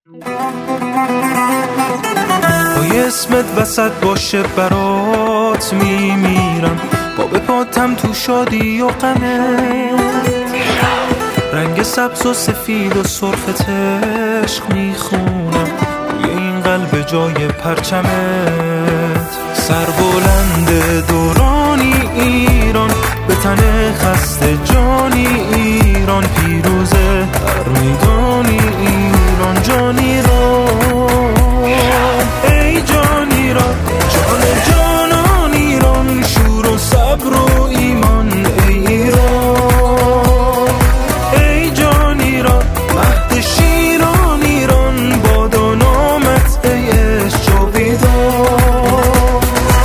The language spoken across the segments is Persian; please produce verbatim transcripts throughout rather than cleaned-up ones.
پای اسمت وسط باشه برات میمیرم، با به پاتم تو شادی و غمت، رنگ سبز و سفید و سرخت عشق میخونم روی این قلب جای پرچمت. سر بلند دورانی ایران، به تن خسته جانی ایران، پیروزه هر میدانی ایران، جان ایران ای جان ایران، جان جانان ایران، شور و صبر و ایمان ای ایران، ای جان ایران، مهد شیران ایران، باد و نامت ای عشق جاویدان.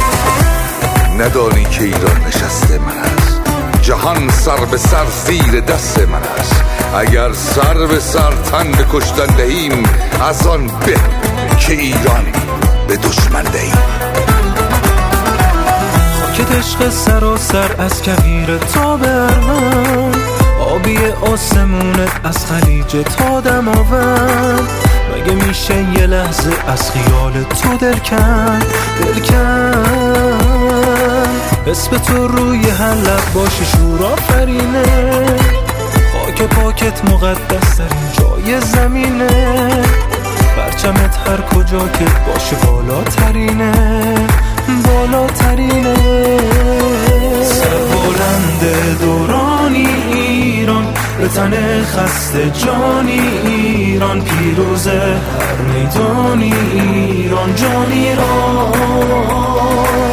ندانی که ایران نشسته من است، جهان سر به سر زیر دست من است. اگر سر به سر تن به کشتن دهیم، از آن به که ایرانی به دشمن دهیم. خاکت عشق سراسر از کویر تا برمن، آبی آسمونت از خلیج تا دماوند. مگه میشه یه لحظه از خیال تو دل کن دل کن؟ اسم تو روی هر لب باشه شور آفرینه، خاک پاکت مقدس ترین جای زمینه، پرچمت هر کجا که باشه بالاترینه بالاترینه. سر بلند دورانی ایران، به تن خسته جانی ایران، پیروزه هر میدانی ایران، جان ایران.